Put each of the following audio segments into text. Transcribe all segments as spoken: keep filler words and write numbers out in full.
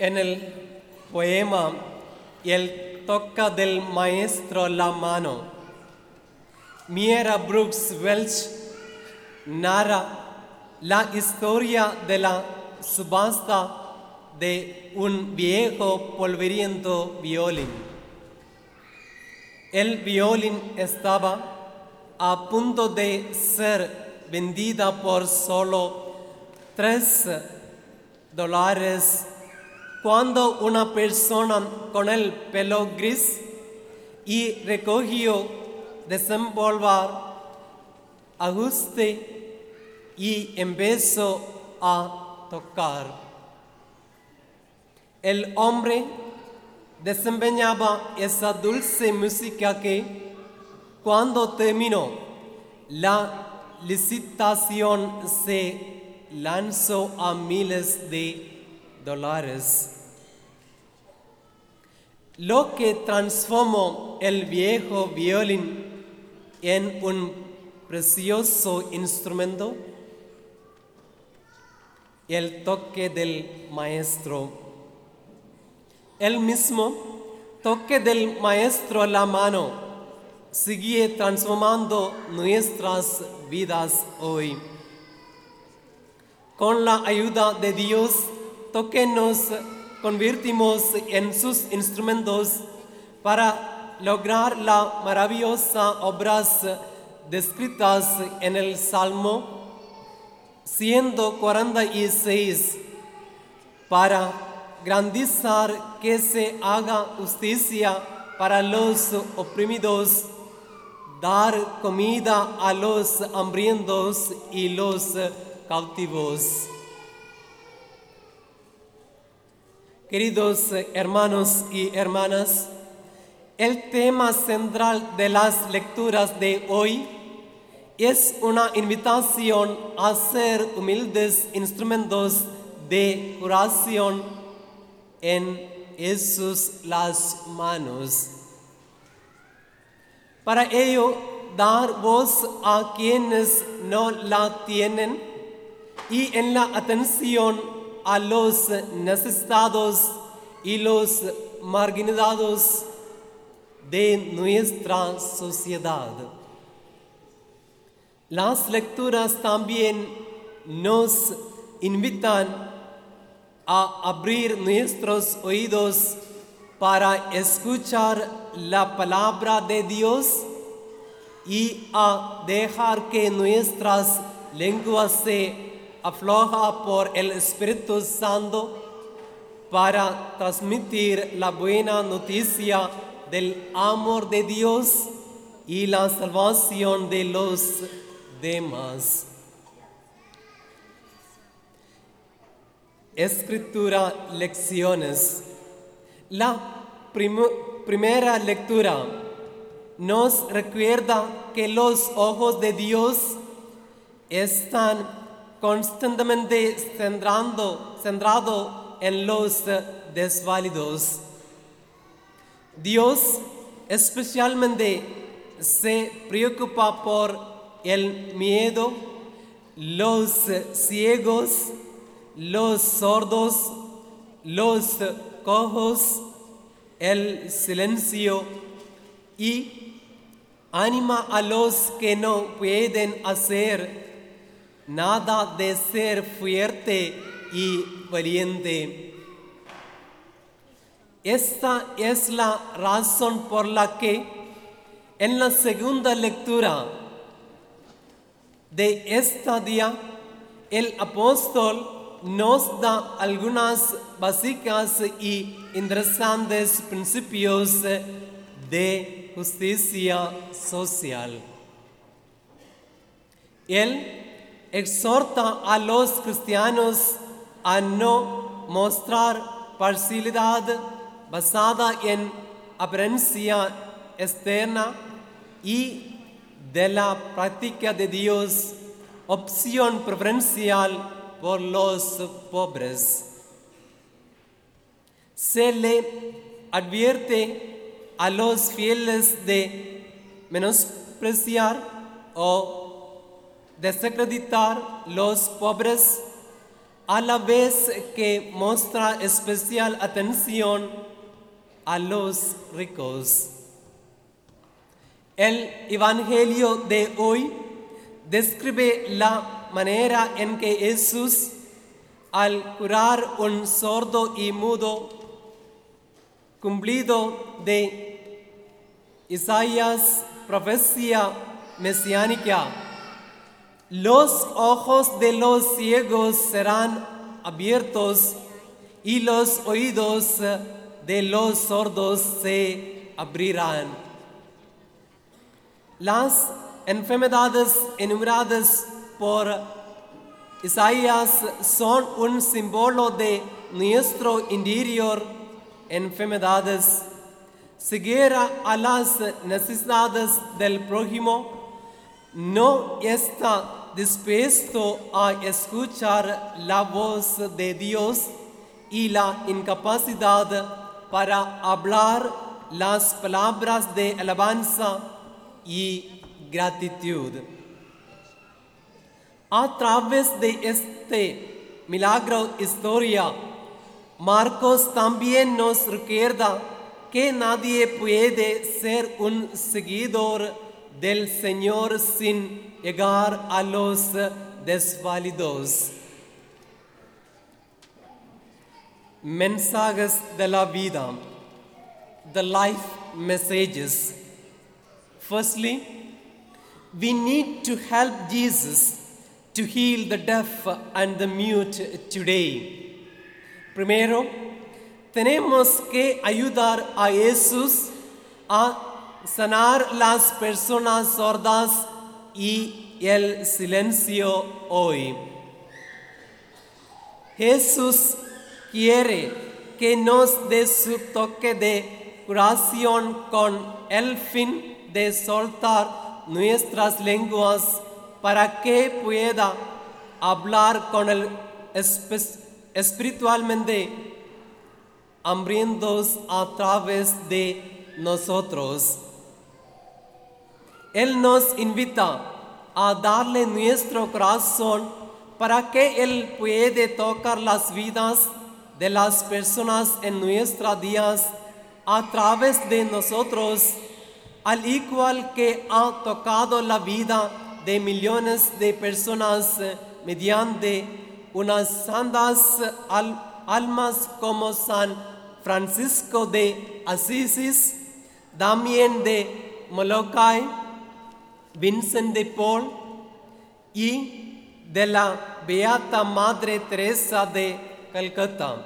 En el poema El toca del maestro la mano, Mira Brooks Welch narra la historia de la subasta de un viejo polvoriento violín. El violín estaba a punto de ser vendida por solo tres dólares cuando una persona con el pelo gris y recogió desenvolver ajuste y empezó a tocar. El hombre desempeñaba esa dulce música que, cuando terminó la licitación, se lanzó a miles de dólares. Lo que transformó el viejo violín en un precioso instrumento, el toque del maestro. El mismo toque del maestro a la mano sigue transformando nuestras vidas hoy. Con la ayuda de Dios, toque nos convertimos en sus instrumentos para lograr las maravillosas obras descritas en el Salmo ciento cuarenta y seis, para garantizar que se haga justicia para los oprimidos, dar comida a los hambrientos y los cautivos. Queridos hermanos y hermanas, el tema central de las lecturas de hoy es una invitación a ser humildes instrumentos de curación en Jesús las manos. Para ello, dar voz a quienes no la tienen y en la atención a los necesitados y los marginados de nuestra sociedad. Las lecturas también nos invitan a abrir nuestros oídos para escuchar la palabra de Dios y a dejar que nuestras lenguas se aflojen por el Espíritu Santo para transmitir la buena noticia del amor de Dios y la salvación de los demás. Escritura, lecciones. La prim- primera lectura nos recuerda que los ojos de Dios están constantemente centrando, centrado en los desvalidos. Dios especialmente se preocupa por el miedo, los ciegos, los sordos, los cojos, el silencio, y anima a los que no pueden hacer nada de ser fuerte y valiente. Esta es la razón por la que en la segunda lectura de este día el apóstol nos da algunas básicas y interesantes principios de justicia social. Él exhorta a los cristianos a no mostrar parcialidad basada en apariencia externa y de la práctica de Dios, opción preferencial por los pobres. Se le advierte a los fieles de menospreciar o desacreditar los pobres a la vez que muestra especial atención a los ricos. El Evangelio de hoy describe la manera en que Jesús, al curar un sordo y mudo, cumplido de Isaías, profecía mesiánica, los ojos de los ciegos serán abiertos y los oídos de los sordos se abrirán. Las enfermedades enumeradas por Isaías son un símbolo de nuestro interior, enfermedades, ceguera a las necesidades del prójimo, no está dispuesto a escuchar la voz de Dios y la incapacidad para hablar las palabras de alabanza y gratitud. A través de este milagro historia, Marcos también nos recuerda que nadie puede ser un seguidor del Señor sin llegar a los desvalidos. Mensajes de la vida. The life messages. Firstly, we need to help Jesus to heal the deaf and the mute today. Primero, tenemos que ayudar a Jesús a sanar las personas sordas y el silencio hoy. Jesús quiere que nos dé su toque de curación con el fin de soltar nuestras lenguas para que pueda hablar con el espiritualmente hambrientos a través de nosotros. Él nos invita a darle nuestro corazón para que Él pueda tocar las vidas de las personas en nuestros días a través de nosotros, al igual que ha tocado la vida de millones de personas mediante unas santas al- almas como San Francisco de Asís, Damián de Molokai, Vincent de Paul y de la Beata Madre Teresa de Calcuta.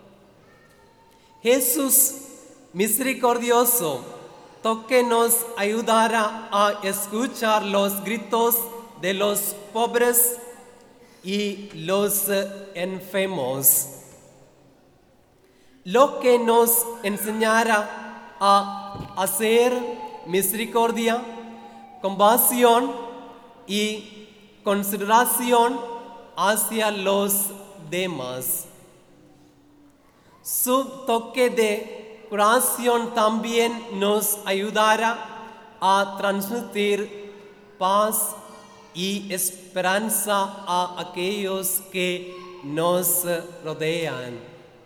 Jesús misericordioso, toque nos ayudará a escuchar los gritos de los pobres y los enfermos, lo que nos enseñará a hacer misericordia, compasión y consideración hacia los demás. Su toque de curación también nos ayudará a transmitir paz y esperanza a aquellos que nos rodean.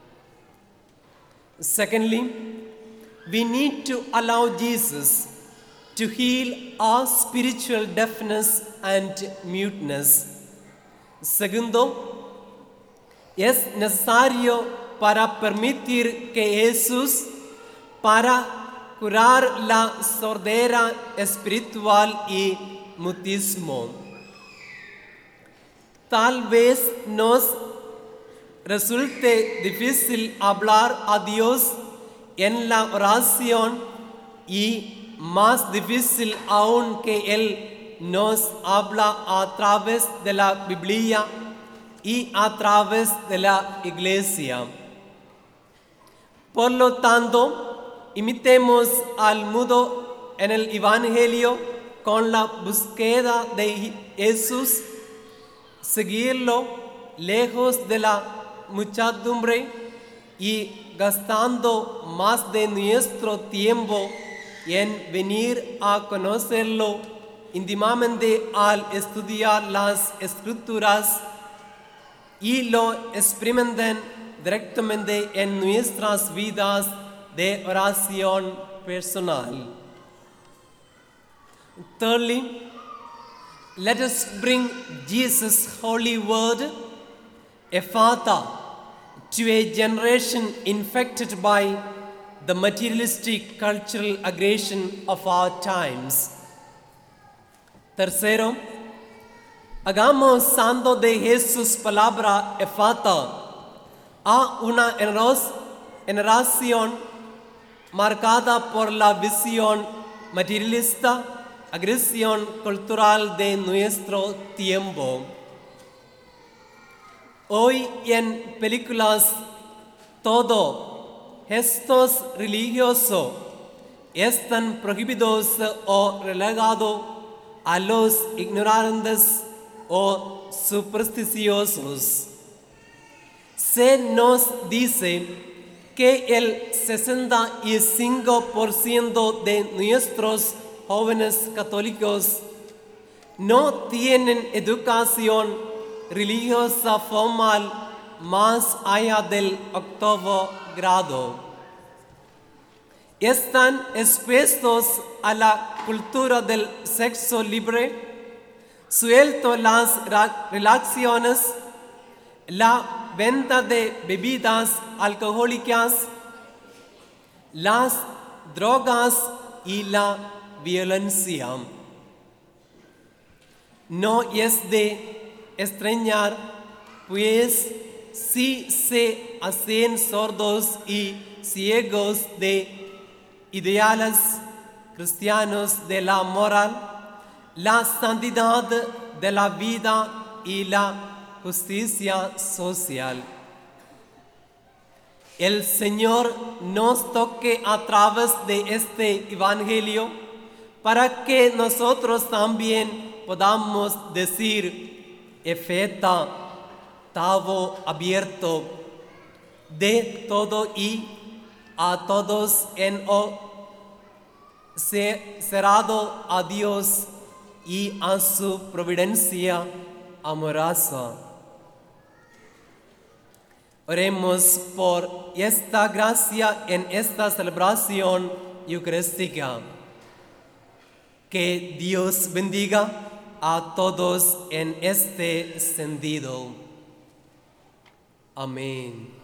Secondly, we need to allow Jesus to heal our spiritual deafness and muteness. Segundo, es necesario para permitir que Jesús, para curar la sordera espiritual y mutismo. Tal vez nos resulte difícil hablar a Dios en la oración y más difícil aún que Él nos habla a través de la Biblia y a través de la iglesia. Por lo tanto, imitemos al mudo en el Evangelio con la búsqueda de Jesús, seguirlo lejos de la muchedumbre y gastando más de nuestro tiempo en venir a conocerlo íntimamente al estudiar las Escrituras y lo experimenten directamente en nuestras vidas de oración personal. Thirdly, let us bring Jesus' holy word, Ephphatha, to a generation infected by the materialistic cultural aggression of our times. Tercero, hagamos santo de Jesús palabra Ephphatha a una generación marcada por la visión materialista, agresión cultural de nuestro tiempo. Hoy en películas todo gestos religiosos están prohibidos o relegados a los ignorantes o supersticiosos. Se nos dice que el sesenta y cinco por ciento de nuestros jóvenes católicos no tienen educación religiosa formal más allá del octavo grado. Están expuestos a la cultura del sexo libre, suelto las relaciones, la venta de bebidas alcohólicas, las drogas y la violencia. No es de extrañar, pues si se hacen sordos y ciegos de ideales cristianos de la moral, la santidad de la vida y la justicia social. El Señor nos toque a través de este evangelio para que nosotros también podamos decir: Ephphatha, estaba abierto de todo y a todos en o cerrado a Dios y a su providencia amorosa. Oremos por esta gracia en esta celebración eucarística. Que Dios bendiga a todos en este sentido. Amén.